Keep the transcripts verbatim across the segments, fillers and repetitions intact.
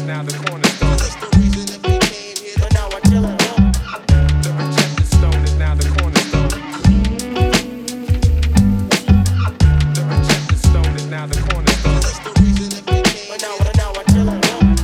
now the cornerstone. That's the reason that we came here, but now we're chilling. The rejected stone is now the cornerstone. The rejected stone is now the cornerstone. That's the reason that we came, but now, but now we're chilling.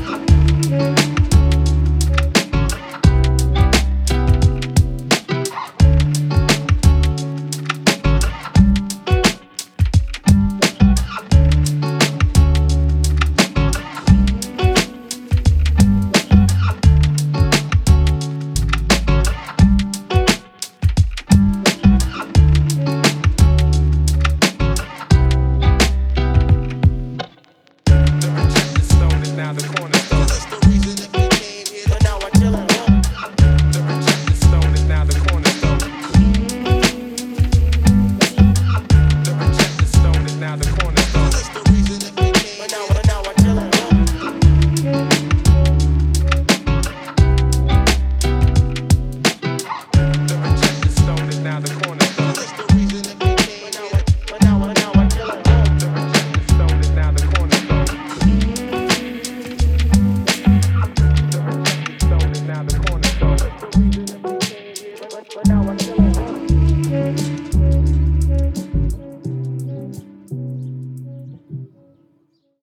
Now the cornerstone. That's the reason that we came here, but now we're chilling. The rejected stone is now the cornerstone. The rejected stone is now the cornerstone. That's the reason that we came, but now, but now we're chilling. The rejected stone is now the cornerstone. That's the reason that we came, but now, but now, but now we're chilling. The rejected stone is now the cornerstone. Now the cornerstone. But now